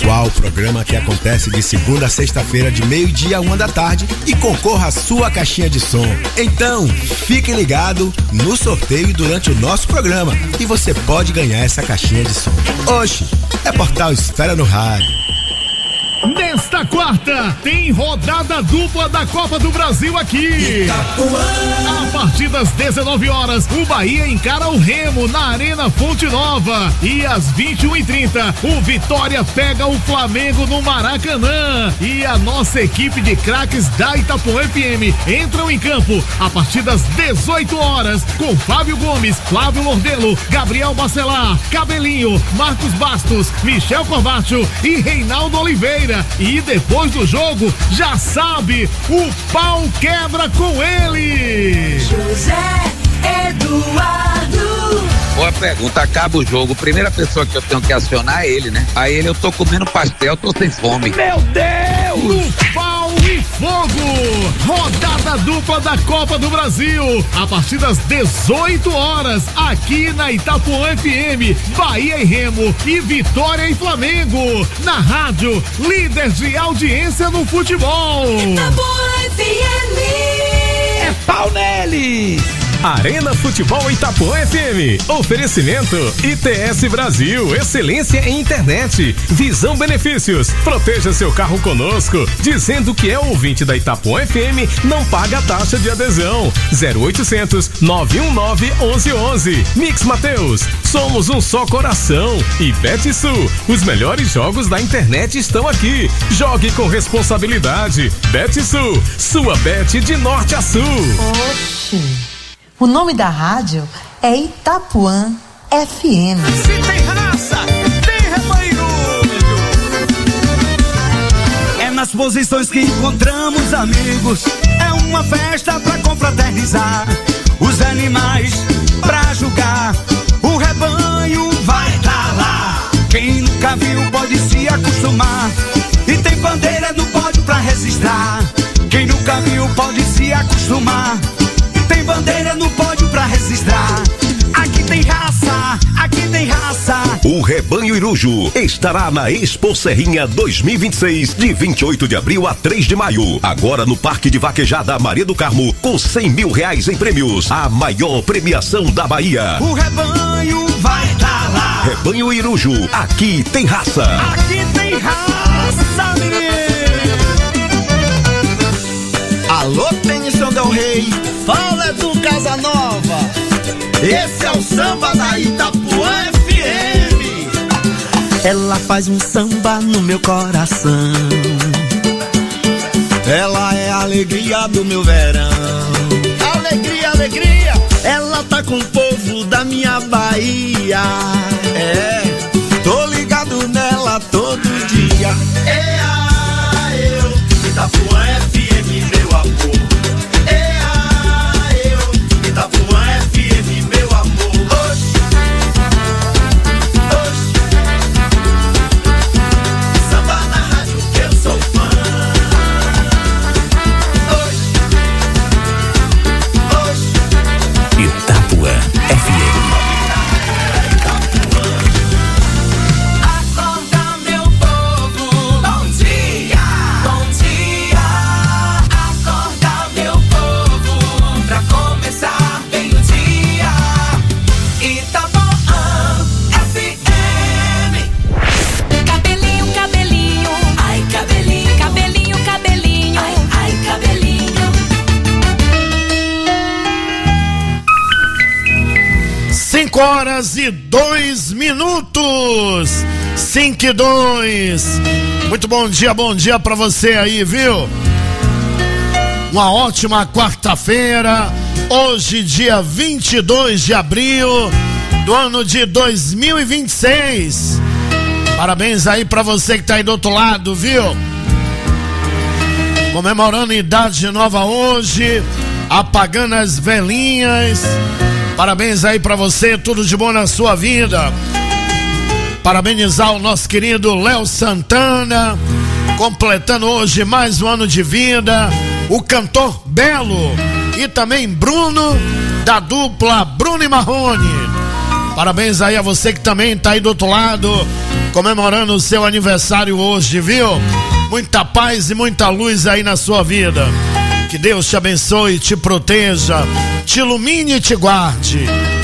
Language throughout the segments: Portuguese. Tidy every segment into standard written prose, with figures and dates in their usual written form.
Pascoal, programa que acontece de segunda a sexta-feira de 12h a 1h e concorra à sua caixinha de som. Então, fique ligado no sorteio durante o nosso programa e você pode ganhar essa caixinha de som. Oxe, é Portal Esfera no Rádio. Nesta quarta, tem rodada dupla da Copa do Brasil aqui. Itapuã. A partir das 19h, o Bahia encara o Remo na Arena Fonte Nova. E às 21h30, o Vitória pega o Flamengo no Maracanã. E a nossa equipe de craques da Itapuã FM entram em campo a partir das 18h com Fábio Gomes, Flávio Lordelo, Gabriel Bacelar, Cabelinho, Marcos Bastos, Michel Corvacho e Reinaldo Oliveira. E depois do jogo, já sabe, o pau quebra com ele. José Eduardo. Boa pergunta, acaba o jogo, primeira pessoa que eu tenho que acionar é ele, né? Aí eu tô comendo pastel, tô sem fome. Meu Deus! No pau e fogo, rodada dupla da Copa do Brasil, a partir das 18h, aqui na Itapuã FM, Bahia e Remo e Vitória e Flamengo, na rádio, líder de audiência no futebol. Itapuã FM. É pau nele! Arena Futebol Itapuã FM. Oferecimento ITS Brasil, excelência em internet. Visão Benefícios. Proteja seu carro conosco. Dizendo que é ouvinte da Itapuã FM, não paga taxa de adesão. 0800 919 1111. Mix Mateus. Somos um só coração. E Betsul. Os melhores jogos da internet estão aqui. Jogue com responsabilidade. Betsul. Sua bet de norte a sul. Oxi. O nome da rádio é Itapuã FM. Se tem raça, tem rebanho. É nas posições que encontramos amigos. É uma festa pra confraternizar. Os animais pra julgar. O rebanho vai tá lá. Quem nunca viu pode se acostumar. E tem bandeira no pódio pra registrar. Quem nunca viu pode se acostumar. Tem bandeira no pódio pra registrar. Aqui tem raça, aqui tem raça. O Rebanho Irujo estará na Expo Serrinha 2026, de 28 de abril a 3 de maio. Agora no Parque de Vaquejada Maria do Carmo, com R$100 mil em prêmios. A maior premiação da Bahia. O rebanho vai tá lá. Rebanho Irujo, aqui tem raça. Aqui tem raça, menino. Alô, tem São Del Rey, fala do Casanova. Esse é o samba da Itapuã FM. Ela faz um samba no meu coração. Ela é a alegria do meu verão. Alegria, alegria. Ela tá com o povo da minha Bahia. É, tô ligado nela todo dia. Eu, Itapuã FM, meu amor. Eu, Itapuã FM, meu amor. Oxi, oxi. Samba na rádio que eu sou fã. Oxi, oxi. Itapuã FM. Acorda, meu povo. Bom dia. Bom dia. Acorda, meu povo. Pra começar bem o dia. Itapuã FM. Cabelinho, cabelinho. Ai, cabelinho. Cabelinho, cabelinho. Ai, ai, cabelinho. 5h02. 5:02. Muito bom dia pra você aí, viu? Uma ótima quarta-feira. Hoje, dia 22 de abril do ano de 2026. Parabéns aí pra você que tá aí do outro lado, viu? Comemorando idade nova hoje, apagando as velhinhas. Parabéns aí pra você, tudo de bom na sua vida. Parabenizar o nosso querido Léo Santana, completando hoje mais um ano de vida. O cantor Belo e também Bruno, da dupla Bruno e Marrone. Parabéns aí a você que também tá aí do outro lado, comemorando o seu aniversário hoje, viu? Muita paz e muita luz aí na sua vida. Que Deus te abençoe, te proteja, te ilumine e te guarde.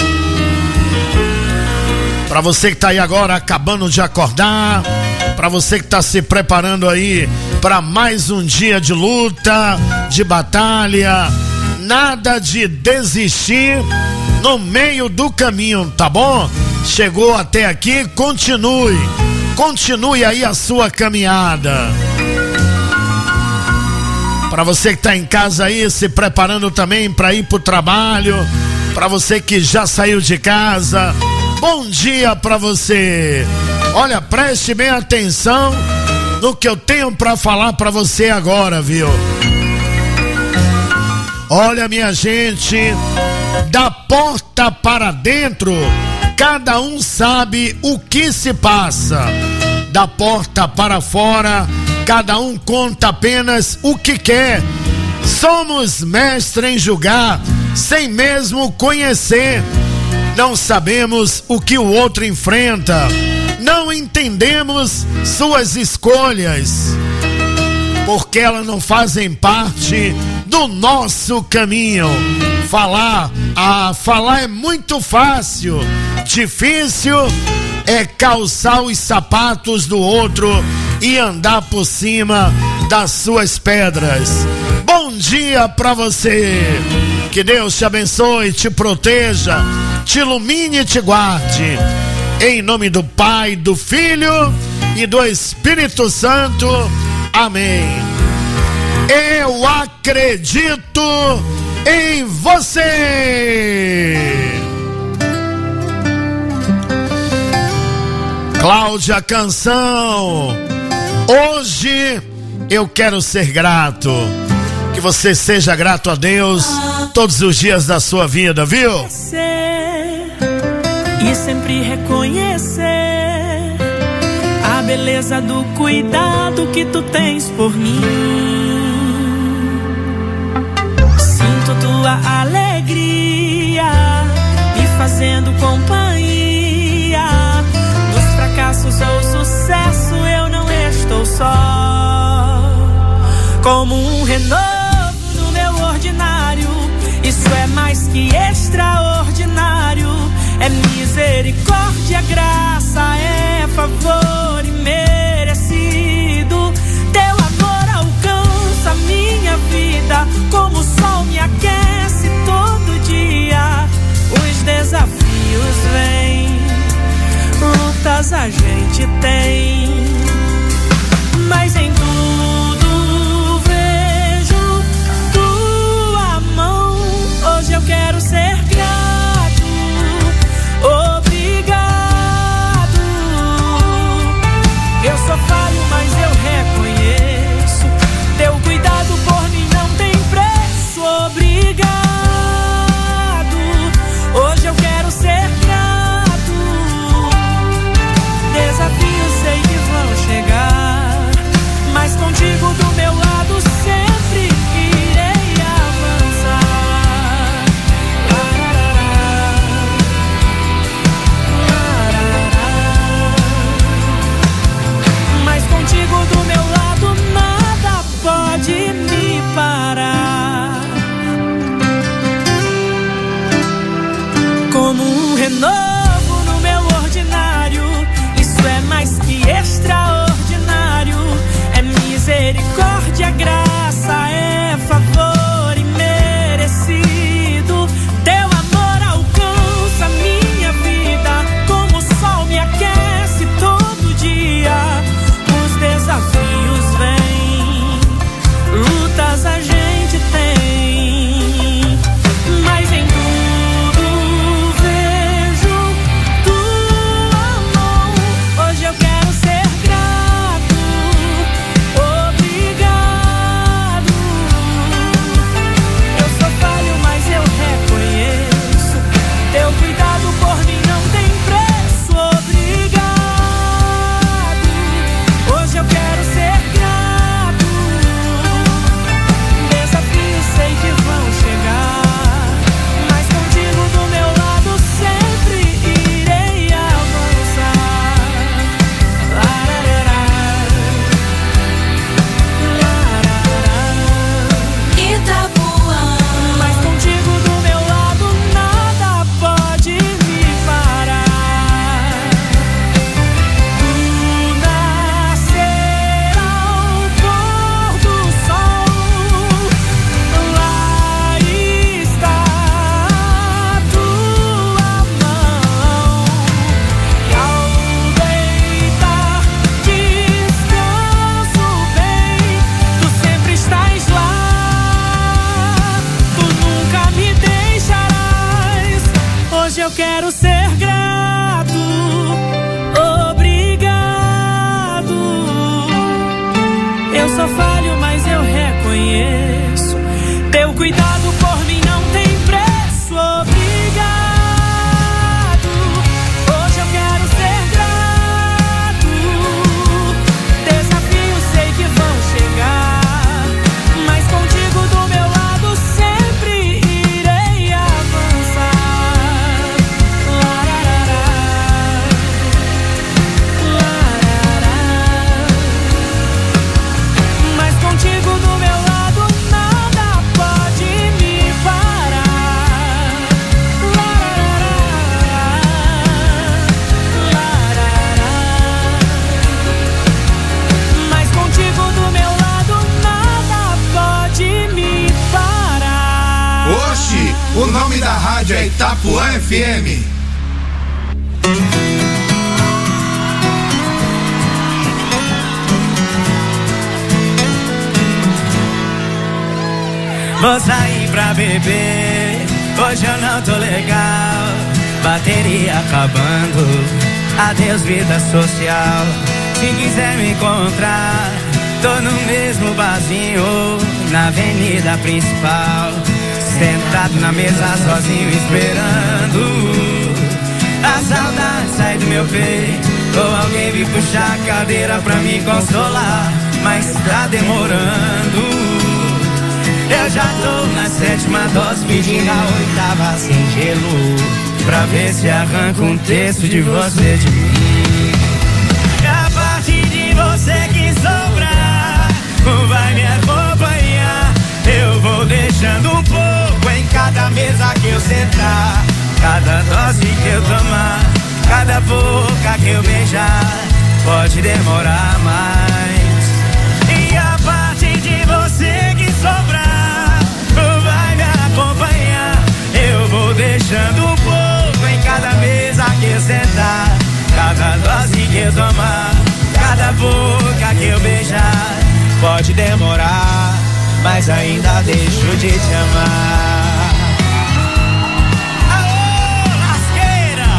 Para você que tá aí agora acabando de acordar, para você que tá se preparando aí para mais um dia de luta, de batalha, nada de desistir no meio do caminho, tá bom? Chegou até aqui, continue aí a sua caminhada. Para você que tá em casa aí se preparando também para ir pro trabalho, para você que já saiu de casa, bom dia para você. Olha, preste bem atenção no que eu tenho para falar para você agora, viu? Olha, minha gente, da porta para dentro, cada um sabe o que se passa. Da porta para fora, cada um conta apenas o que quer. Somos mestres em julgar, sem mesmo conhecer. Não sabemos o que o outro enfrenta. Não entendemos suas escolhas, porque elas não fazem parte do nosso caminho. Falar é muito fácil. Difícil é calçar os sapatos do outro e andar por cima das suas pedras. Bom dia pra você. Que Deus te abençoe, te proteja, te ilumine e te guarde. Em nome do Pai, do Filho e do Espírito Santo. Amém. Eu acredito em você. Cláudia Canção. Hoje eu quero ser grato. Que você seja grato a Deus todos os dias da sua vida, viu? E sempre reconhecer a beleza do cuidado que tu tens por mim. Sinto tua alegria me fazendo companhia. Nos fracassos ou sucesso eu não estou só. Como um renovo no meu ordinário, isso é mais que extraordinário. É misericórdia, graça, é favor imerecido. Teu amor alcança minha vida, como o sol me aquece todo dia. Os desafios vêm, lutas a gente tem, mas em tudo vejo tua mão. Hoje eu quero ser grato. Obrigado. Eu sou falho, mas eu reconheço. Teu cuidado por mim não tem preço. Obrigado. Hoje eu quero ser grato. Desafios sei que vão chegar, mas contigo do meu lado sempre irei avançar. Mas quero ser grato, obrigado. Eu sou falho, mas eu reconheço. Teu cuidado por mim não tem preço, obrigado. Hoje eu quero ser grato. Desafios sei que vão chegar, mas contigo do meu lado sempre irei avançar. Larará, larará. Mas contigo do meu lado nada pode me parar. Larará, larará. Mas contigo do meu lado nada pode me parar. Oxi, o nome da rádio é Itapuã FM. Vou sair pra beber, hoje eu não tô legal. Bateria acabando, adeus vida social. Se quiser me encontrar, tô no mesmo barzinho, na avenida principal. Sentado na mesa sozinho esperando a saudade sair do meu peito, ou alguém vir puxar a cadeira pra me consolar. Mas tá demorando. Eu já tô na 7ª dose, pedindo a 8ª sem gelo, pra ver se arranca um terço de você de mim. A partir de você que sobrar, vai me acompanhar. Eu vou deixando um pouco em cada mesa que eu sentar, cada dose que eu tomar, cada boca que eu beijar. Pode demorar mais. E a partir de você que sobrar, vai me acompanhar. Eu vou deixando um pouco em cada mesa que eu sentar, cada dose que eu tomar, cada boca que eu beijar. Pode demorar, mas ainda deixo de te amar. Alô, lasqueira!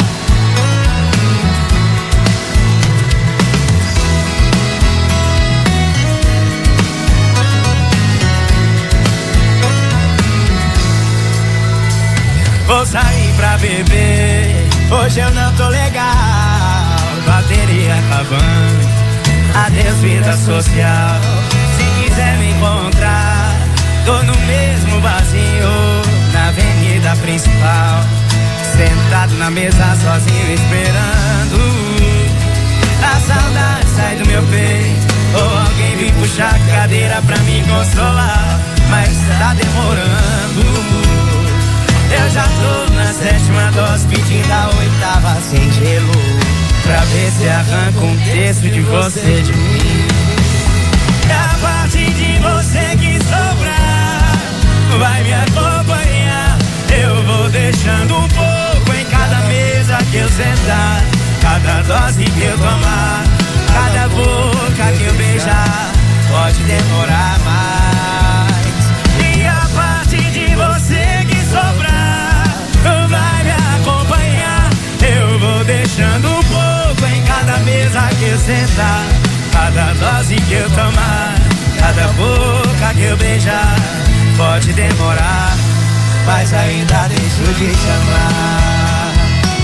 Vou sair pra beber, hoje eu não tô legal. Bateria acabando, adeus vida social. Se quiser me encontrar, tô no mesmo barzinho, na avenida principal. Sentado na mesa sozinho esperando a saudade sair do meu peito, ou alguém vir puxar a cadeira pra me consolar. Mas tá demorando. Eu já tô na 7ª dose, pedindo a 8ª sem gelo, pra ver se arranca um terço de você de mim. A partir de você que sobrar, vai me acompanhar. Eu vou deixando um pouco em cada mesa que eu sentar, cada dose que eu tomar, cada boca que eu beijar. Pode demorar mais. E a partir de você que sobrar, vai me acompanhar. Eu vou deixando um pouco em cada mesa que eu sentar, cada dose que eu tomar, cada boca que eu beijar. Pode demorar, mas ainda deixo de te amar.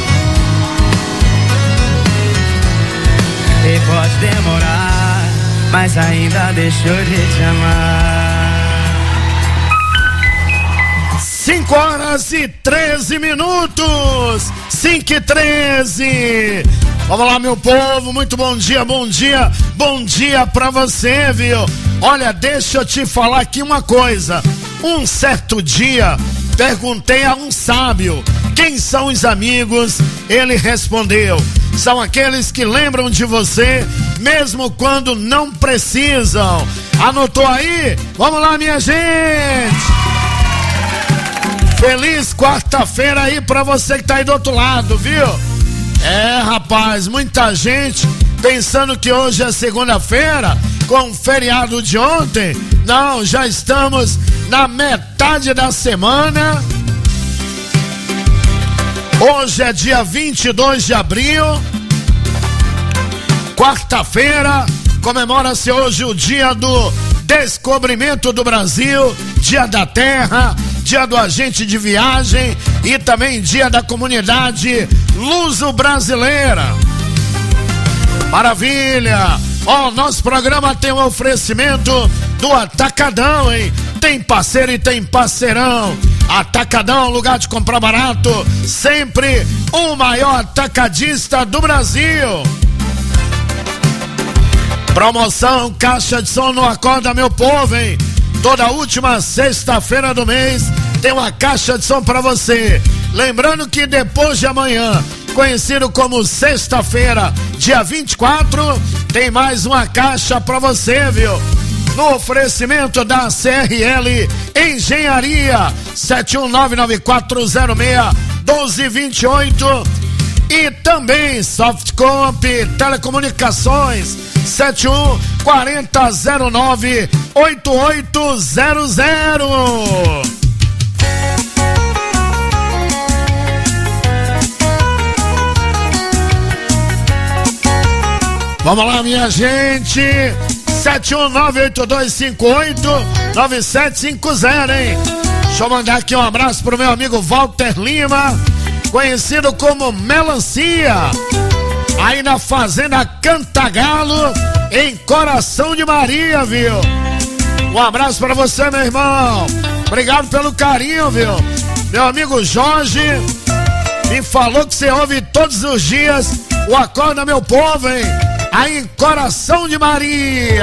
E pode demorar, mas ainda deixo de te amar. 5h13. 5h13. Vamos lá, meu povo, muito bom dia, bom dia, bom dia pra você, viu? Olha, deixa eu te falar aqui uma coisa. Um certo dia, perguntei a um sábio, quem são os amigos? Ele respondeu, são aqueles que lembram de você, mesmo quando não precisam. Anotou aí? Vamos lá, minha gente! Feliz quarta-feira aí pra você que tá aí do outro lado, viu? É, rapaz, muita gente pensando que hoje é segunda-feira, com o feriado de ontem. Não, já estamos na metade da semana. Hoje é dia 22 de abril, quarta-feira, comemora-se hoje o dia do descobrimento do Brasil, dia da terra, dia do agente de viagem e também dia da comunidade luso-brasileira. Maravilha! Ó, nosso programa tem um oferecimento do Atacadão, hein? Tem parceiro e tem parceirão. Atacadão, lugar de comprar barato, sempre o maior atacadista do Brasil. Promoção Caixa de Som no Acorda Meu Povo, hein? Toda última sexta-feira do mês tem uma caixa de som pra você. Lembrando que depois de amanhã, conhecido como sexta-feira, dia 24, tem mais uma caixa pra você, viu? No oferecimento da CRL Engenharia, 71994061228 e também Softcomp Telecomunicações, 7140098800. Vamos lá, minha gente, 71982589750, hein? Deixa eu mandar aqui um abraço pro meu amigo Walter Lima, conhecido como Melancia, aí na Fazenda Cantagalo, em Coração de Maria, viu? Um abraço pra você, meu irmão. Obrigado pelo carinho, viu? Meu amigo Jorge me falou que você ouve todos os dias o Acorda Meu Povo, hein? Aí em Coração de Maria.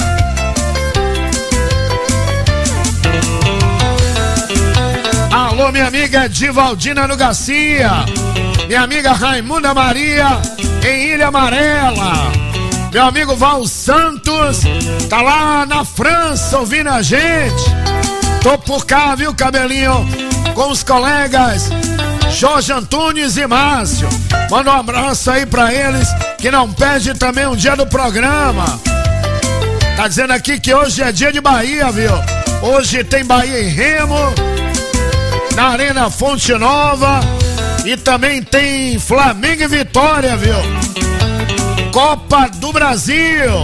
Alô, minha amiga Divaldina no Garcia, minha amiga Raimunda Maria em Ilha Amarela, meu amigo Val Santos tá lá na França ouvindo a gente. Tô por cá, viu, cabelinho, com os colegas Jorge Antunes e Márcio. Manda um abraço aí pra eles, que não perde também um dia do programa. Tá dizendo aqui que hoje é dia de Bahia, viu? Hoje tem Bahia em Remo, na Arena Fonte Nova, e também tem Flamengo e Vitória, viu? Copa do Brasil.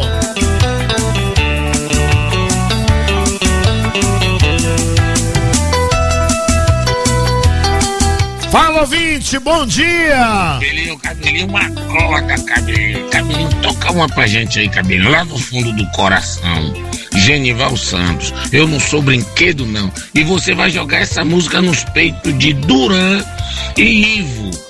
Fala, ouvinte, bom dia! Cabelinho, uma coda, Cabelinho, toca uma pra gente aí, Cabelinho, lá no fundo do coração. Genival Santos, eu não sou brinquedo, não. E você vai jogar essa música nos peitos de Duran e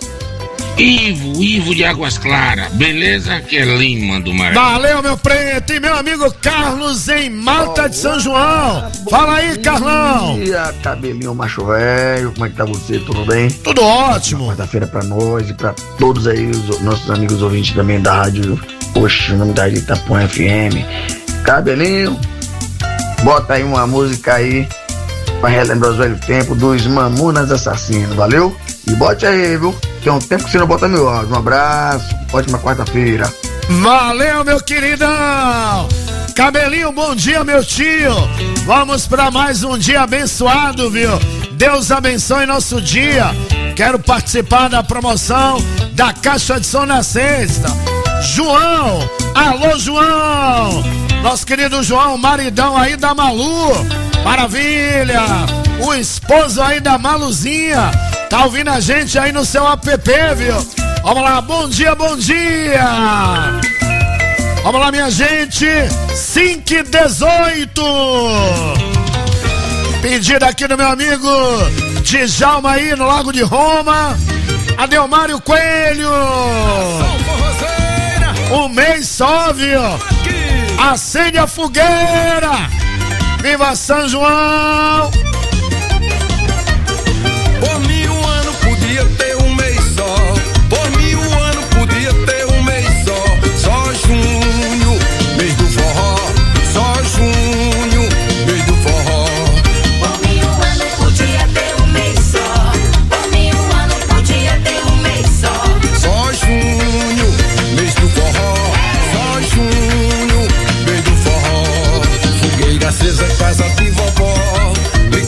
Ivo de Águas Claras, beleza? Que é Lima do Maranhão. Valeu, meu preto, e meu amigo Carlos em Mata de São João. Fala aí, Carlão. Bom dia, Cabelinho macho velho, como é que tá você, tudo bem? Tudo ótimo. Quarta-feira pra nós e pra todos aí, os nossos amigos ouvintes também da rádio, poxa, o nome da rádio Itapuã FM. Cabelinho, bota aí uma música aí pra relembrar os velhos tempos dos Mamonas Assassinos, valeu? E bote aí, viu? Tem um tempo que você não bota meu áudio. Um abraço, ótima quarta-feira. Valeu, meu queridão. Cabelinho, bom dia, meu tio. Vamos pra mais um dia abençoado, viu? Deus abençoe nosso dia. Quero participar da promoção da Caixa de Som na sexta. João, alô, João. Nosso querido João, maridão aí da Malu. Maravilha. O esposo aí da Maluzinha tá ouvindo a gente aí no seu app, viu? Vamos lá, bom dia, bom dia! Vamos lá, minha gente, 5:18. Pedido aqui do meu amigo Djalma aí no Lago de Roma, Adelmário Coelho. Um mês só, viu? Acende a fogueira! Viva São João! Por mim um ano podia ter um mês só. Por mim um ano podia ter um mês só. Só junho, mês do forró. Só junho, mês do forró. Por mim um ano podia ter um mês só. Por mim um ano podia ter um mês só. Só junho, mês do forró. Só junho, mês do forró. Fogueira acesa, casa de vovó.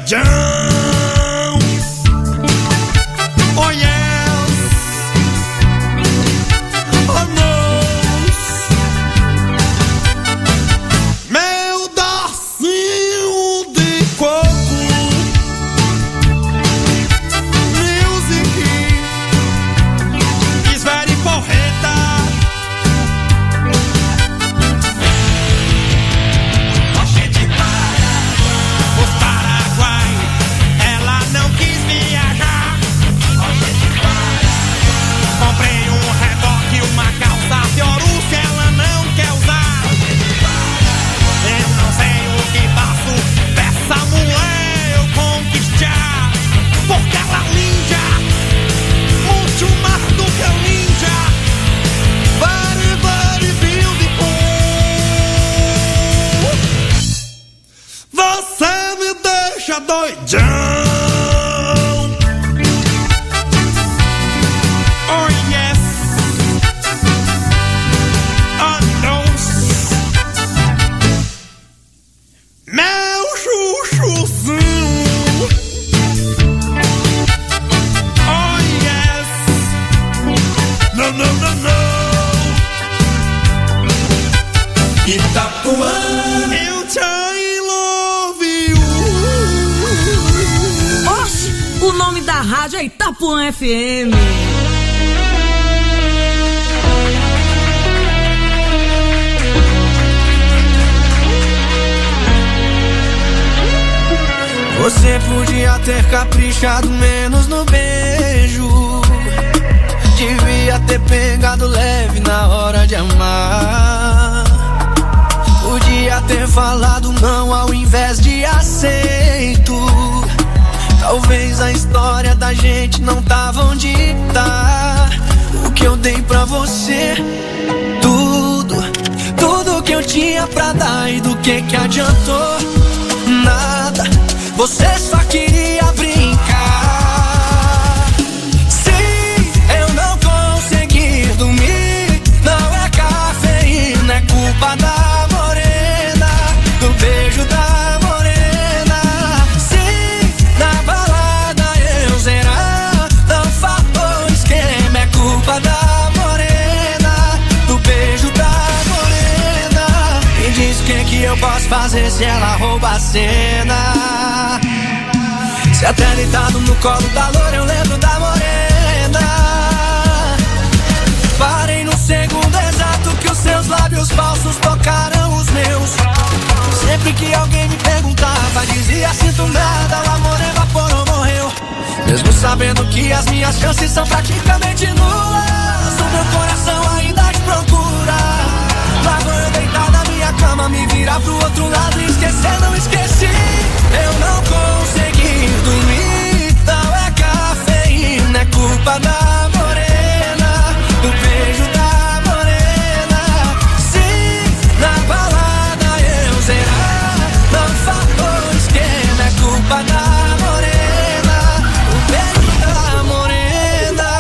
doidão. Oh yes, oh no. Meu docinho de coco, music is very porreta. Rocha de Paraguai, os Paraguai, ela não quis viajar. Rocha de Paraguai, comprei um reboque e uma calça Fiorucci, ela não quer usar. Eu não sei o que faço dessa mulher eu conquistar, porque ela é ninja, muito mais do que um ninja. Very, very beautiful. Você me deixa doidão. Oh yes, oh no. Meu chuchuzinho. Oh yes, no, no, no, no. Itapuã, eu te love you. Oxe, o nome da rádio é Itapuã FM. Você podia ter caprichado menos no beijo, devia ter pegado leve na hora de amar. Podia ter falado não ao invés de aceito. Talvez a história da gente não tava onde tá. O que eu dei pra você, tudo que eu tinha pra dar, e do que adiantou? Nada, você só queria brincar. Sim, eu não consegui dormir, não é cafeína, é culpa da morena, do beijo da morena. Sim, na balada eu zerar, não faltou esquema, é culpa da morena, do beijo da morena. Me diz o que eu posso fazer se ela rouba a cena. Se até deitado no colo da loura eu lembro da morena. Parei no segundo exato que os seus lábios falsos tocaram os meus. Sempre que alguém me perguntava, dizia sinto nada, o amor evaporou, morreu. Mesmo sabendo que as minhas chances são praticamente nulas, o meu coração ainda te procura. Lá vou eu deitar na minha cama, me virar pro outro lado e esquecer, não esqueci. Eu não consegui dormir, não é cafeína, é culpa da morena, do beijo da morena. Sim, na balada eu zerar, não faltou esquema, é culpa da morena, o beijo da morena.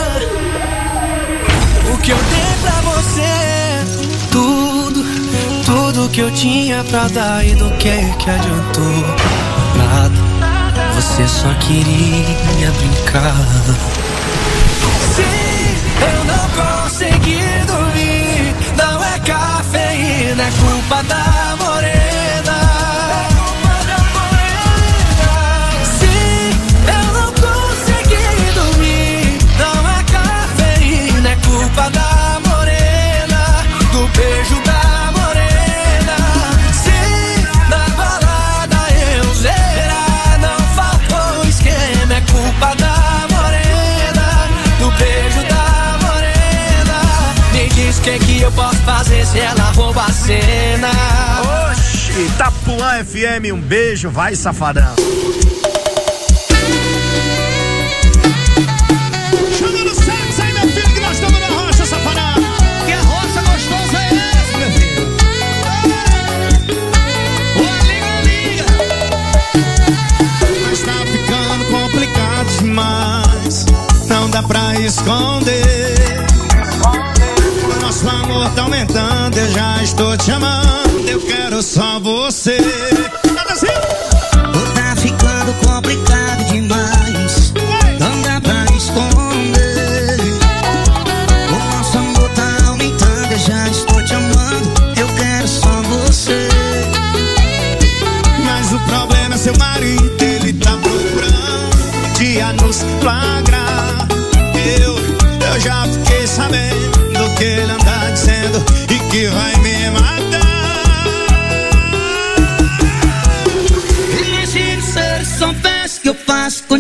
O que eu dei pra você, tudo que eu tinha pra dar, e do que adiantou? Nada, você só queria brincar. Sim, eu não consegui dormir, não é cafeína, é culpa da morena. Sim, eu não consegui dormir, não é cafeína, é culpa da morena, do beijo da morena. Sim, na balada eu zerar, não faltou esquema, é culpa da morena, do beijo da morena. Me diz o que eu posso fazer se ela rouba a cena. Oxi, Itapuã FM, um beijo, vai safadão. Chamando o sexo aí, meu filho, que nós estamos na rocha, safadão. Que a rocha gostosa é essa, meu filho. Liga. Mas tá ficando complicado demais, não dá pra esconder. Nosso amor tá aumentando, eu já estou te amando, eu quero só você. Tá ficando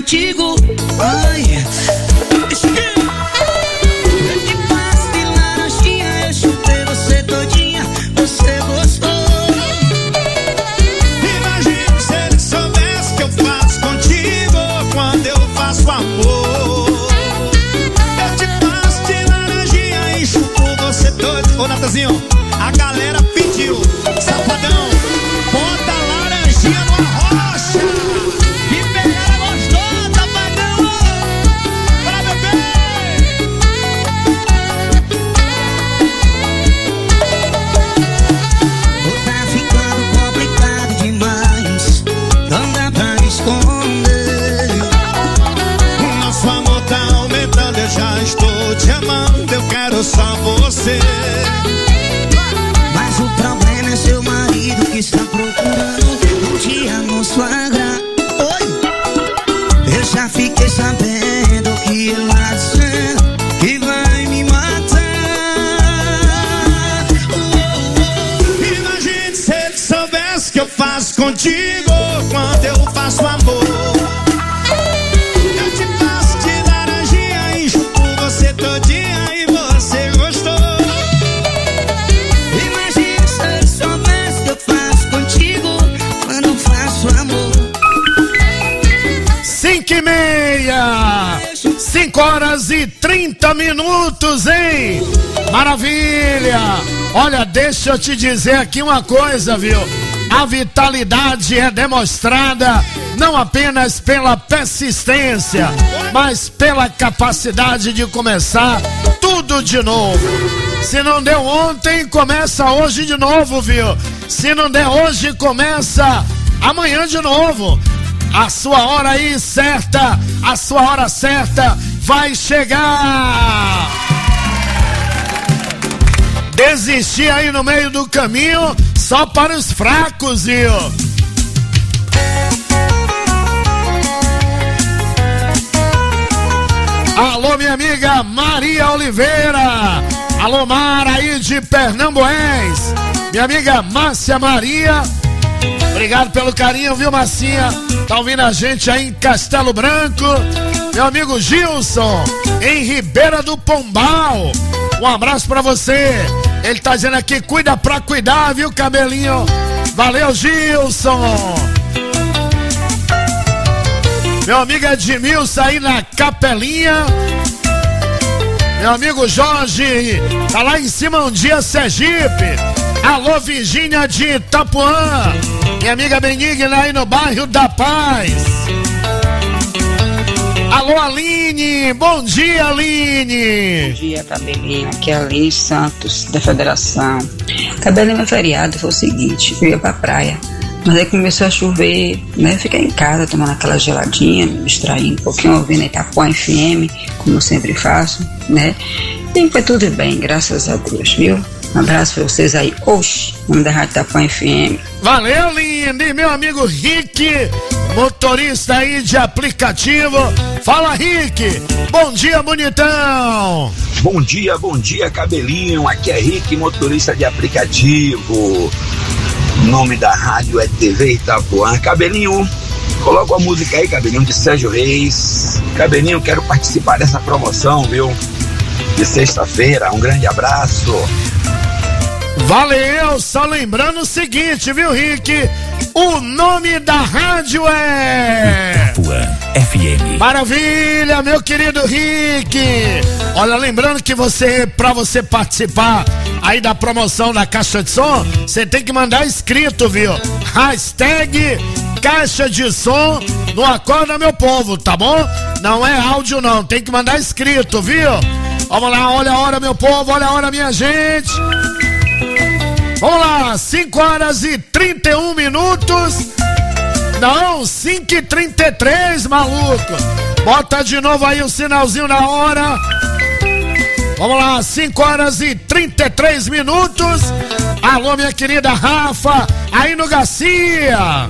contigo. Ai, eu te passo de laranjinha, eu chutei você todinha, você gostou. Imagina se ele soubesse que eu faço contigo quando eu faço amor. Eu te passo de laranjinha e chupo você todo. Ô Natanzinho, a galera pediu, safadão, bota laranjinha numa rocha. Que pegada gostosa, padrão. Pra beber. Tá ficando complicado demais, não dá pra esconder. O nosso amor tá aumentando, eu já estou te amando, eu quero só você. Mas o problema é seu marido que está procurando um dia nos flagrar. Oi, eu já fiquei sabendo que ele vai dizer que vai me matar. Imagine se ele soubesse que eu faço contigo quando eu faço amor. Eu te passo de laranjinha e chupo você todinha e você gostou. Imagina se ele soubesse que eu faço contigo quando eu faço amor. 5h30, 5h30, hein? Maravilha! Olha, deixa eu te dizer aqui uma coisa, viu? A vitalidade é demonstrada não apenas pela persistência, mas pela capacidade de começar tudo de novo. Se não deu ontem, começa hoje de novo, viu? Se não der hoje, começa amanhã de novo. A sua hora aí certa, a sua hora certa vai chegar. Desistir aí no meio do caminho só para os fracos, viu? Alô, minha amiga Maria Oliveira. Alô, Mara aí de Pernambués. Minha amiga Márcia Maria. Obrigado pelo carinho, viu, Marcinha? Tá ouvindo a gente aí em Castelo Branco. Meu amigo Gilson, em Ribeira do Pombal. Um abraço pra você. Ele tá dizendo aqui, cuida pra cuidar, viu, cabelinho? Valeu, Gilson. Meu amigo Edmilson aí na Capelinha. Meu amigo Jorge, tá lá em cima um dia, Sergipe. Alô, Virgínia de Itapuã. Minha amiga Benigna aí no bairro da Paz. Alô, Aline. Bom dia, Aline. Bom dia, Cabelinho. Aqui é a Aline Santos, da Federação. Cabelinho, meu feriado foi o seguinte, eu ia pra praia, mas aí começou a chover, né? Eu fiquei em casa tomando aquela geladinha, me distraindo um pouquinho, ouvindo Itapuã FM, como eu sempre faço, né? E foi tudo bem, graças a Deus, viu? Um abraço pra vocês aí. Oxi, nome da Rádio Itapuã FM. Valeu, lindo. E meu amigo Rick, motorista aí de aplicativo. Fala, Rick. Bom dia, bonitão. Bom dia, Cabelinho. Aqui é Rick, motorista de aplicativo. O nome da rádio é TV Itapuã. Cabelinho, coloca a música aí, Cabelinho, de Sérgio Reis. Cabelinho, quero participar dessa promoção, viu? De sexta-feira. Um grande abraço. Valeu, só lembrando o seguinte, viu, Rick? O nome da rádio é Itapuã FM. Maravilha, meu querido Rick. Olha, lembrando que pra você participar aí da promoção da Caixa de Som, você tem que mandar escrito, viu? Hashtag Caixa de Som no Acorda Meu Povo, tá bom? Não é áudio não, tem que mandar escrito, viu? Vamos lá, olha a hora, meu povo, olha a hora, minha gente. Vamos lá, 5h31. Não, 5h33, maluco. Bota de novo aí o sinalzinho na hora. Vamos lá, 5h33. Alô, minha querida Rafa, aí no Garcia.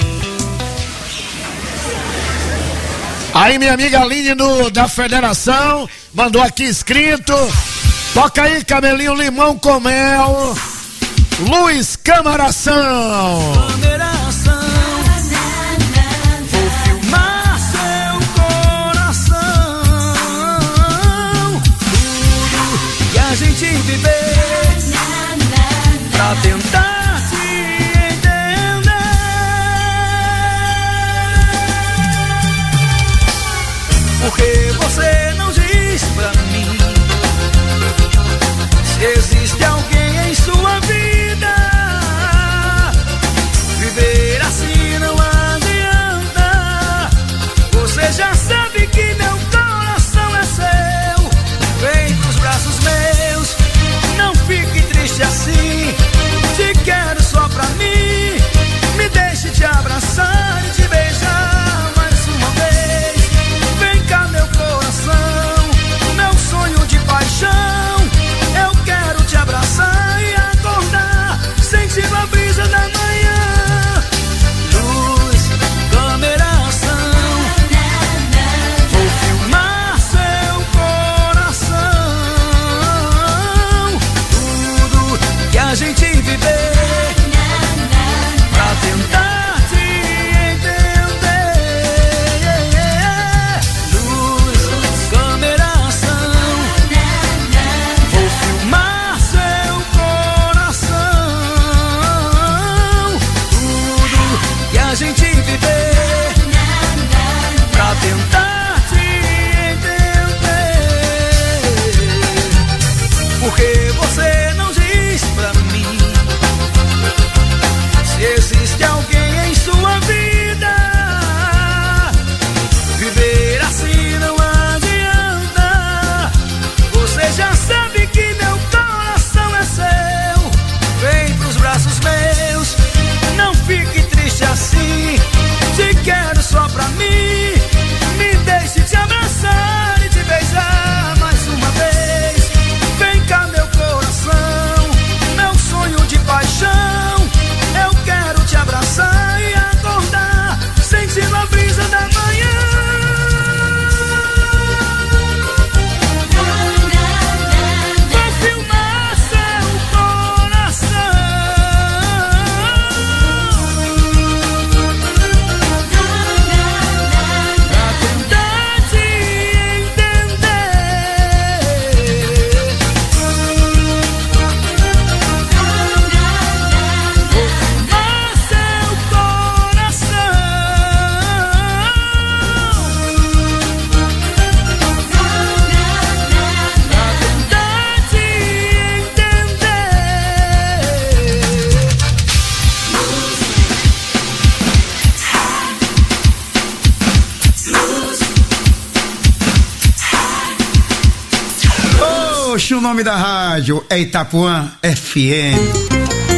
Aí, minha amiga Aline da Federação mandou aqui escrito. Toca aí, Cabelinho, limão com mel. Luiz Camaração. Vou filmar seu Oxe, o nome da rádio é Itapuã FM.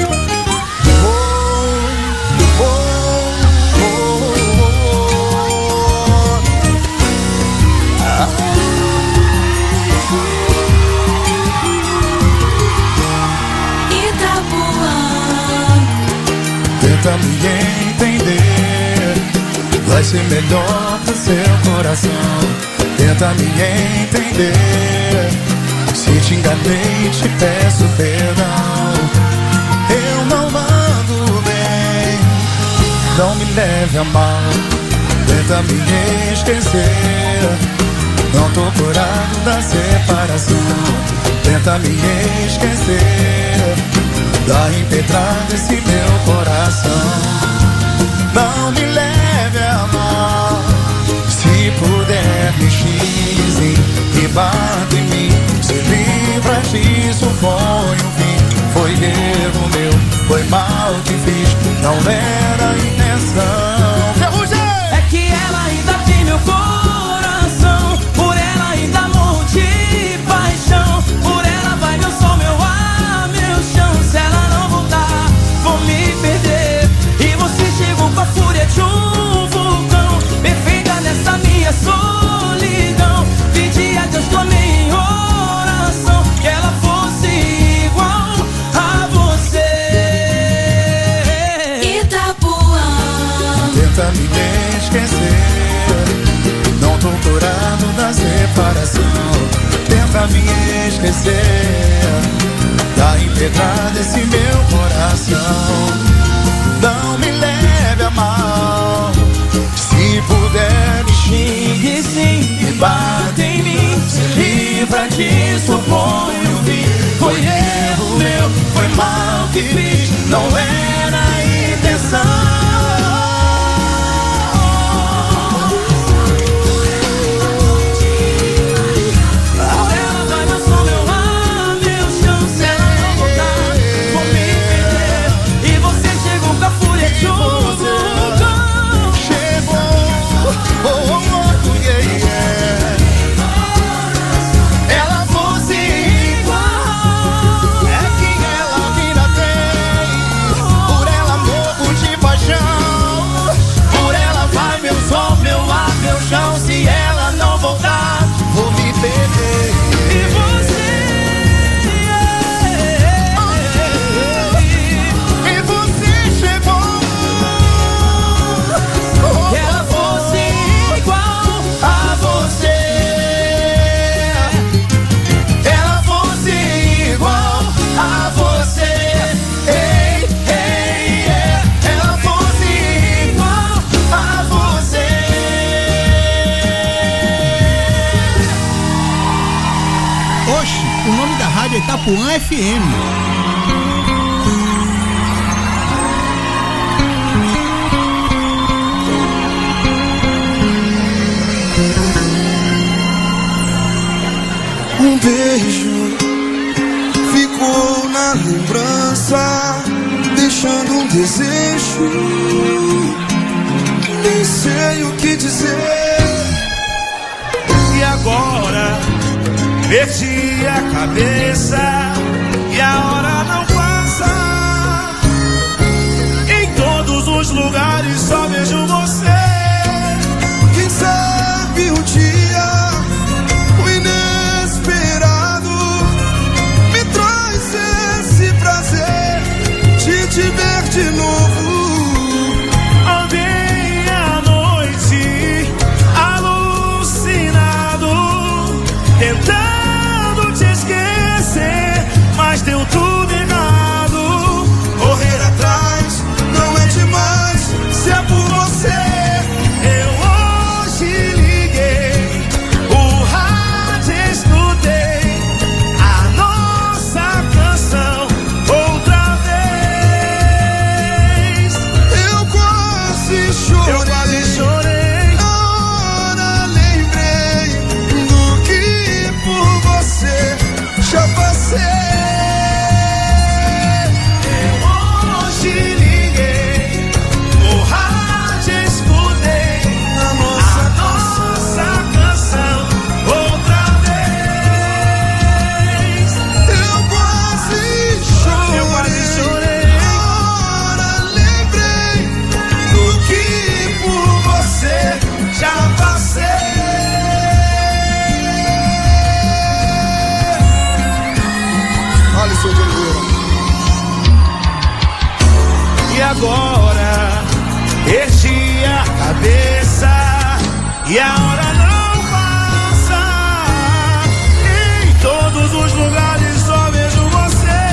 Tenta me entender, vai ser melhor pro seu coração. Tenta me entender, se te enganei te peço perdão. Eu não ando bem, não me leve a mal. Tenta me esquecer, não tô curado da separação. Tenta me esquecer, dá empedrada esse meu coração. Não me leve a mal, se puder me xingue, me bata em mim, se livra disso, põe um fim. Foi erro meu, foi mal que fiz, não era a intenção. Ferrugem! É que ela ainda tem meu coração, por ela ainda morro de paixão, por ela vai meu sol, meu ar, meu chão. Se ela não voltar, vou me perder. E você chegou com a fúria de um vulcão, perfeita nessa minha solidão. Pedi a Deus, clamei em oração, que ela fosse igual a você. Itapuã. Tenta me esquecer, não tô curado da separação. Tenta me esquecer, dá empedrada esse meu coração. Não me leve a mal, se puder me xingue sim, me bata em mim, se livra disso, põe um fim. Foi erro meu, foi mal que fiz, não era a intenção. Se ela não voltar, vou me perder. E você chegou. Que ela fosse igual a você. Ela fosse igual a você. Ei, ei, ela fosse igual a você. O nome da rádio é Itapuã FM. Um beijo ficou na lembrança, deixando um desejo. Nem sei o que dizer. E agora perdi a cabeça e a hora não passa. Em todos os lugares só vejo você. Quem sabe um dia o inesperado me traz esse prazer de te ver de novo. Andei à noite alucinado, tentando te esquecer, mas deu tudo errado. Correr atrás não é demais, se é por você. Eu hoje liguei o rádio, escutei a nossa canção outra vez. Eu quase chorei, na hora lembrei do que por você já passei. Eu hoje liguei o rádio, escutei a nossa canção outra vez. agora. Perdi a cabeça e a hora não passa. Em todos os lugares só vejo você.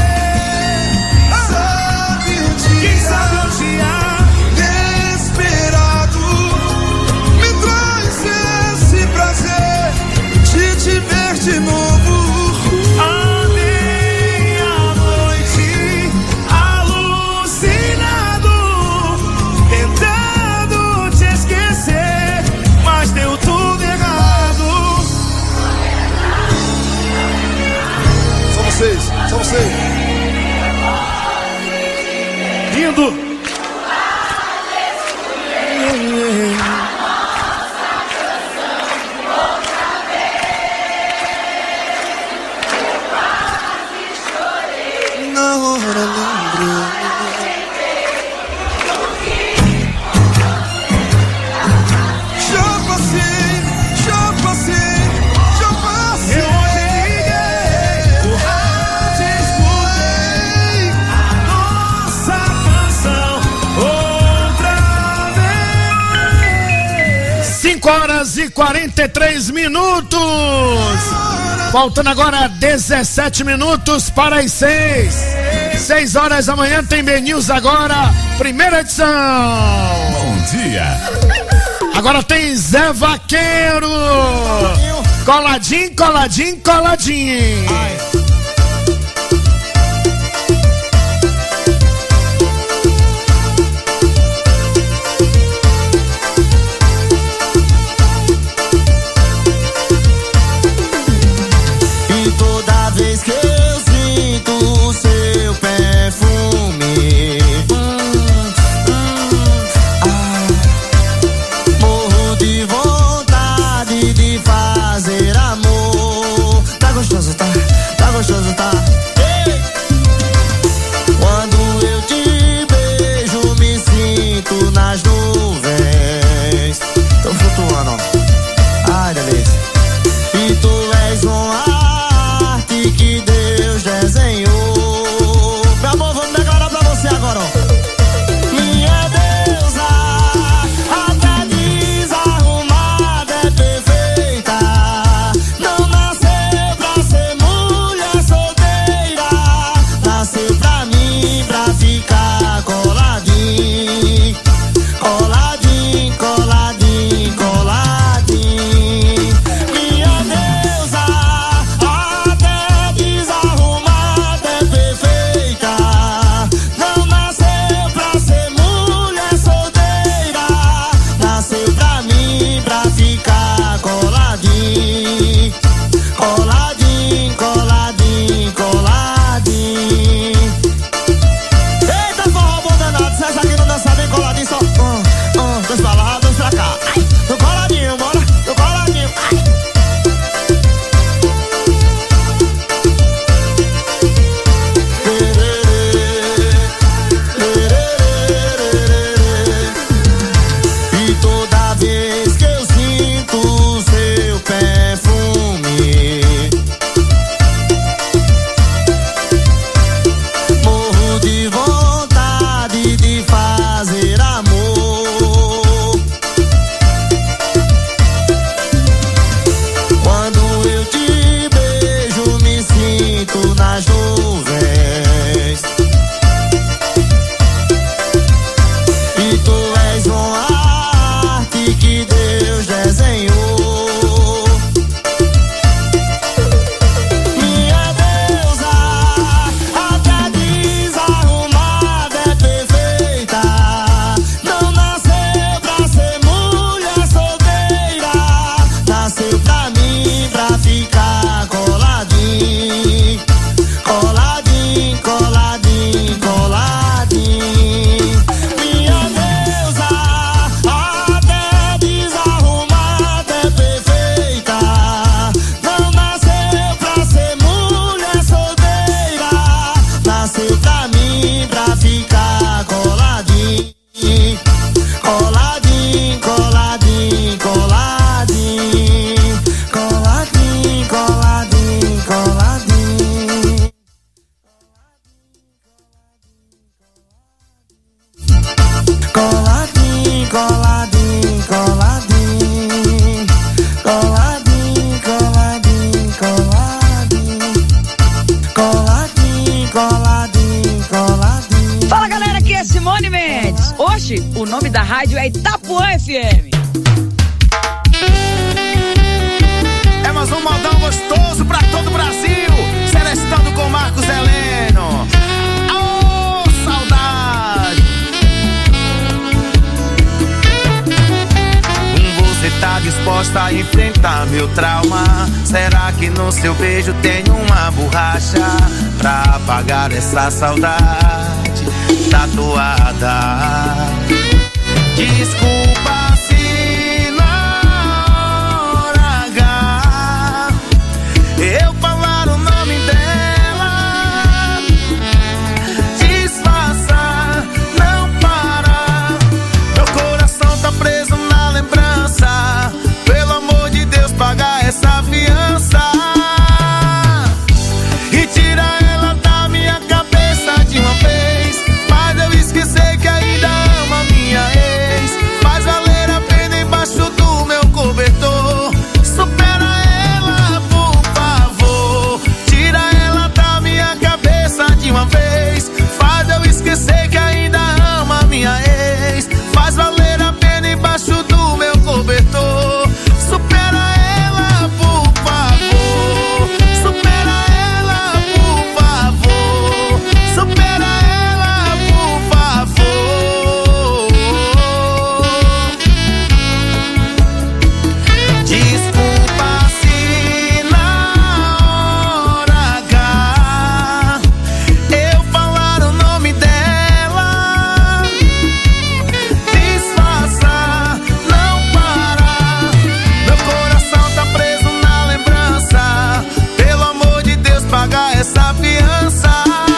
Sabe o dia, quem sabe o dia inesperado me traz esse prazer de te ver de novo. Andei a noite alucinado, tentando te esquecer, mas deu tudo errado. Só vocês, só vocês. Lindo. Na hora lembro. Já passei, já passei, já passei. Eu hoje liguei, o rádio escutei a nossa canção outra vez. 5h43. Faltando agora 17 minutos para as 6. 6 horas da manhã tem BNews agora, primeira edição. Bom dia. Agora tem Zé Vaqueiro. Coladinho, coladinho, coladinho. E toda vez que eu sinto o seu perfume, morro de vontade de fazer amor. Tá gostoso, tá? Tá gostoso, tá? Ei! Quando eu te beijo, me sinto nas nuvens. Tô flutuando, ó. Ai, delícia. E tu és uma arte que Deus desenhou. Meu amor, vamos declarar pra você agora, ó. Minha deusa, até desarrumada é perfeita. Não nasceu pra ser mulher solteira. nome da rádio é Itapuã FM. É mais um modão gostoso pra todo o Brasil, Celestando com Marcos Heleno. Ô, saudade! Você tá disposta a enfrentar meu trauma? Será que no seu beijo tem uma borracha pra apagar essa saudade tatuada? Desculpa se na hora H eu falar o nome dela. Disfarça, não para. Meu coração tá preso na lembrança. Pelo amor de Deus, paga essa fiança e tira ela da minha cabeça de uma vez. Faz eu esquecer que ainda ama minha ex. Faz valer a pena embaixo do meu cobertor. Supera ela, por favor. Tira ela da minha cabeça de uma vez. Faz eu esquecer que ainda ama minha ex. Faz valer a pena embaixo do meu cobertor. Supera ela, por favor. Supera ela, por favor. Supera ela, por favor. Desculpa se na hora H eu falar o nome dela. Disfarça, não para. Meu coração tá preso na lembrança. Pelo amor de Deus, paga essa fiança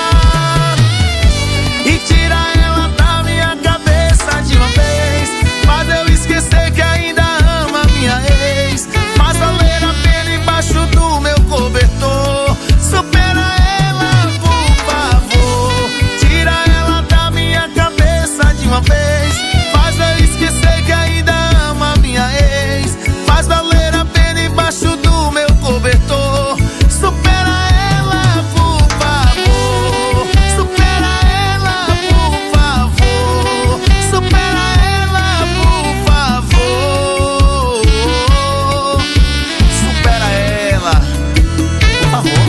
e tira ela da minha cabeça de uma vez. Faz eu esquecer que ainda ama minha ex. Faz valer a pena embaixo do meu cobertor. Supera ela, por favor. Tira ela da minha cabeça de uma vez. Faz eu esquecer que ainda ama minha ex. Faz valer a pena embaixo do meu cobertor. Supera ela, por favor. Supera ela, por favor. Supera ela, por favor. Supera ela, por favor.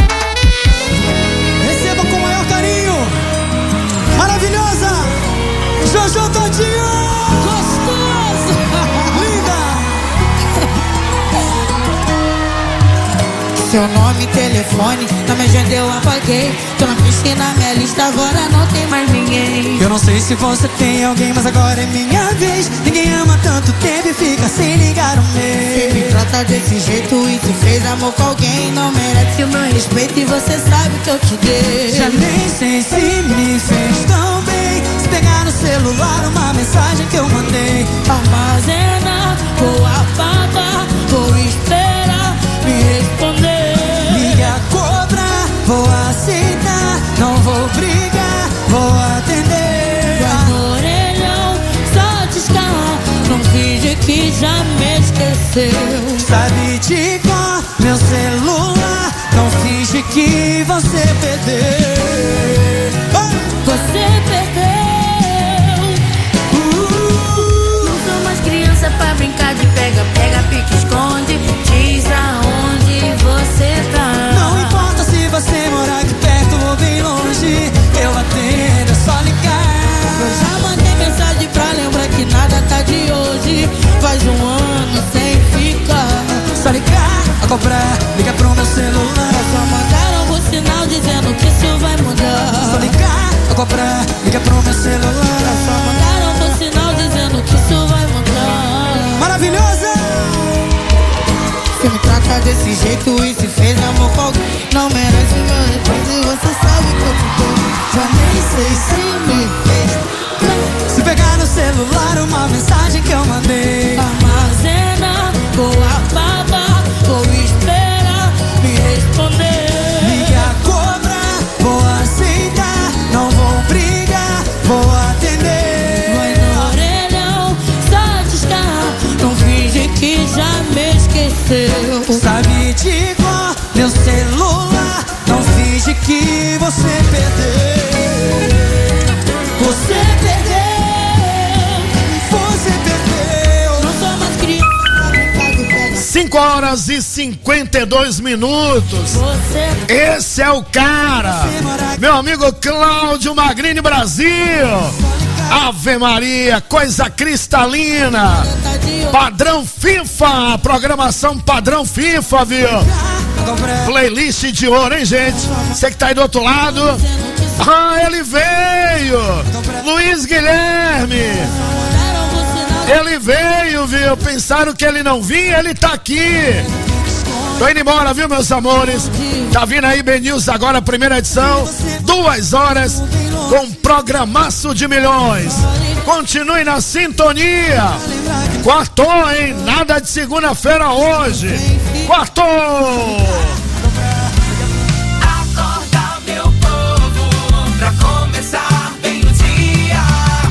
Receba com o maior carinho, maravilhosa Jojo Todinho. Gostoso. Linda. Seu nome, telefone, na minha agenda eu apaguei. Tô na piscina, minha lista agora não tem mais ninguém. Eu não sei se você tem alguém, mas agora é minha vez. Ninguém ama tanto tempo e fica sem ligar um mês. Você me trata desse jeito e se fez amor com alguém. Não merece o meu respeito e você sabe que eu te dei. Já nem sei se me fez tão bem. Se pegar no celular uma mensagem que eu mandei. Armazena, vou apagar, vou esperar me responder. Liga, cobrar, vou aceitar. Não vou brigar, vou atender. Vai no orelhão, só descarrar. Não finge que já me esqueceu. Sabe de cor meu celular. Não finge que você perdeu. Você perdeu. Não sou mais criança pra brincar de pega, pega, pique, esconde. Diz aonde você tá. Não importa se você morar aqui perto ou bem longe, eu atendo, é só ligar. Eu já mandei mensagem pra lembrar que nada tá de hoje. Faz um ano sem ficar. Só ligar, a cobrar, liga pro meu celular. Só mandaram um sinal dizendo que isso vai mudar. Só ligar, a cobrar, liga pro meu celular. Só mandaram um sinal dizendo que isso vai mudar. Maravilhosa! Você me trata desse jeito e se fez amor com alguém. Não merece meu respeito e você sabe que eu te dou. Já nem sei se me fez. Se pegar no celular uma mensagem que eu mandei. Armazena, vou apagar, vou esperar me responder. Liga, cobrar, vou aceitar. Não vou brigar, vou atender. Vai no orelhão, só descarrar. Não finge que já me esqueceu. Sabe de cor meu celular. Não finge que você perdeu. Você perdeu. 5h52. Esse é o cara, meu amigo Cláudio Magrini Brasil. Ave Maria, coisa cristalina. Padrão FIFA, programação padrão FIFA, viu? Playlist de ouro, hein, gente? Você que tá aí do outro lado. Ah, ele veio! Luiz Guilherme! Ele veio, viu? Pensaram que ele não vinha, ele tá aqui. Tô indo embora, viu, meus amores? Tá vindo aí Ben News agora, primeira edição. 2 horas com programaço de milhões. Continue na sintonia. Quartou, hein? Nada de segunda-feira hoje. Quartou! Acorda, meu povo, pra começar bem o dia.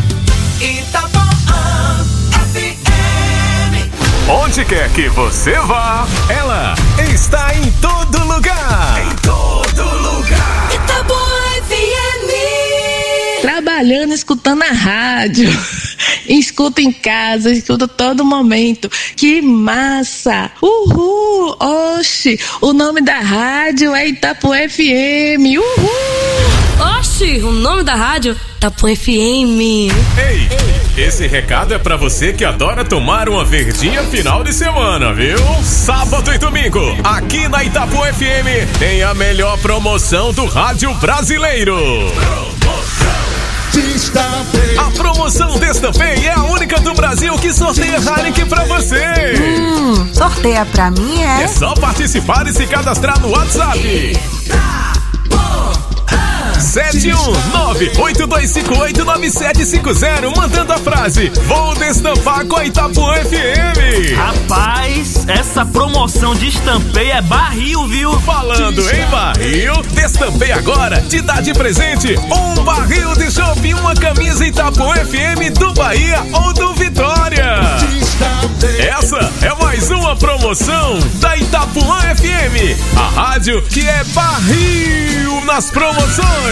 Itapuã FM. Onde quer que você vá, ela está em todo lugar. Em todo lugar. Itapuã FM. Trabalhando, escutando a rádio. Escuto em casa, escuto todo momento. Que massa! Uhul! Oxi! O nome da rádio é Itapuã FM. Uhul! Oxi! O nome da rádio? Itapuã FM. Ei! Esse recado é pra você que adora tomar uma verdinha final de semana, viu? Sábado e domingo, aqui na Itapuã FM, tem a melhor promoção do rádio brasileiro. A promoção Destampei é a única do Brasil que sorteia Heineken pra você. Sorteia pra mim, é? É só participar e se cadastrar no WhatsApp. 719-8258-9750, mandando a frase: vou destampar com a Itapuã FM. Rapaz, essa promoção de Destampei é barril, viu? Falando em barril, Destampei agora te dá de presente um barril de chopp e uma camisa Itapuã FM do Bahia ou do Vitória. Essa é mais uma promoção da Itapuã FM, a rádio que é barril nas promoções.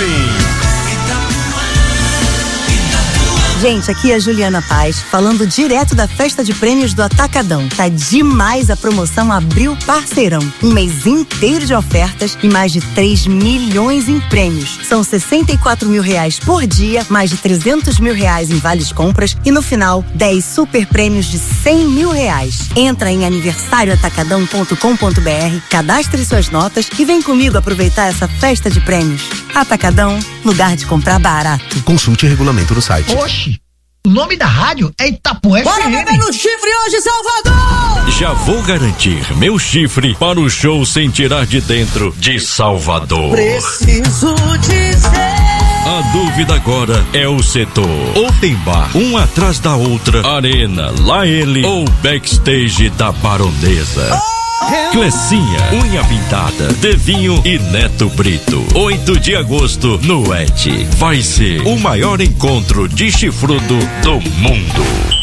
Gente, aqui é a Juliana Paz, falando direto da festa de prêmios do Atacadão. Tá demais a promoção Abril Parceirão. Um mês inteiro de ofertas e mais de 3 milhões em prêmios. São 64 mil reais por dia, mais de 300 mil reais em vales compras e no final, 10 super prêmios de 100 mil reais. Entra em aniversarioatacadão.com.br, cadastre suas notas e vem comigo aproveitar essa festa de prêmios. Atacadão, lugar de comprar barato. Consulte o regulamento no site. Oxi, o nome da rádio é Itapuã FM. Bora beber no chifre hoje, Salvador! Já vou garantir meu chifre para o show sem tirar de dentro de Salvador. Preciso dizer. A dúvida agora é o setor. Ou tem bar, um atrás da outra, arena, lá ele ou backstage da Baronesa. Clecinha, unha pintada, Devinho e Neto Brito. 8 de agosto no ET. Vai ser o maior encontro de chifrudo do mundo.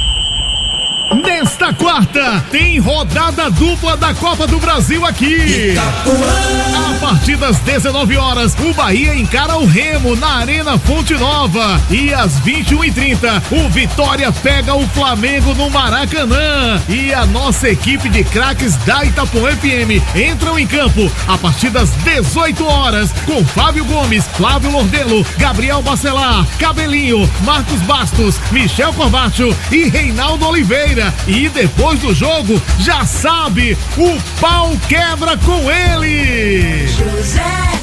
Nesta quarta, tem rodada dupla da Copa do Brasil aqui. A partir das 19 horas, o Bahia encara o Remo na Arena Fonte Nova. E às 21h30, o Vitória pega o Flamengo no Maracanã. E a nossa equipe de craques da Itapuã FM entram em campo a partir das 18 horas com Fábio Gomes, Flávio Lordelo, Gabriel Bacelar, Cabelinho, Marcos Bastos, Michel Corbacho e Reinaldo Oliveira. E depois do jogo, já sabe, o pau quebra com ele. José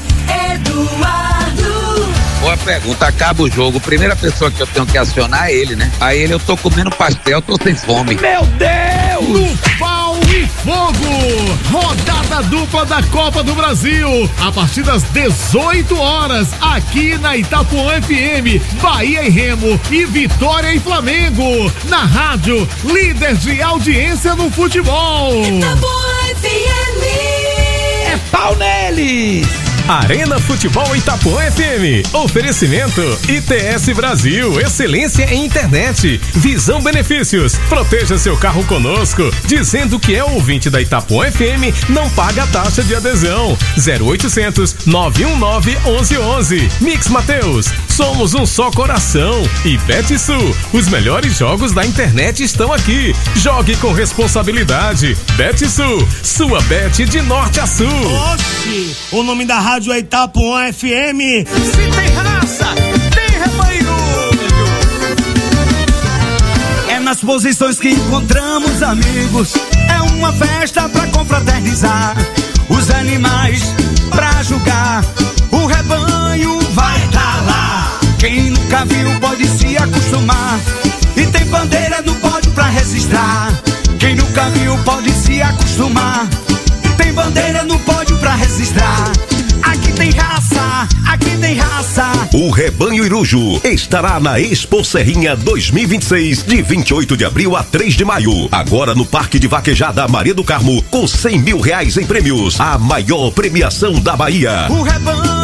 Eduardo. Boa pergunta, acaba o jogo, primeira pessoa que eu tenho que acionar é ele, né? Aí eu tô comendo pastel, tô sem fome. Meu Deus! No pau e fogo, rodada dupla da Copa do Brasil, a partir das 18 horas, aqui na Itapuã FM, Bahia e Remo e Vitória e Flamengo, na rádio, líder de audiência no futebol. Itapuã FM. É pau neles! Arena Futebol Itapuã FM. Oferecimento ITS Brasil, excelência em internet. Visão Benefícios. Proteja seu carro conosco. Dizendo que é ouvinte da Itapuã FM, não paga taxa de adesão. 0800 919 1111. Mix Mateus. Somos um só coração. E Betsul. Os melhores jogos da internet estão aqui. Jogue com responsabilidade. Betsul. Sua bet de norte a sul. Oxi, o nome da rádio é Itapuã FM. Se tem raça, tem rebanho. É nas posições que encontramos amigos. É uma festa pra confraternizar. Os animais pra julgar. O rebanho vai tá lá. Quem nunca viu pode se acostumar. E tem bandeira no pódio pra registrar. Quem nunca viu pode se acostumar. Tem bandeira no pódio pra registrar. Aqui tem raça, aqui tem raça. O Rebanho Iruju estará na Expo Serrinha 2026, de 28 de abril a 3 de maio. Agora no Parque de Vaquejada Maria do Carmo, com R$100 mil em prêmios. A maior premiação da Bahia. O rebanho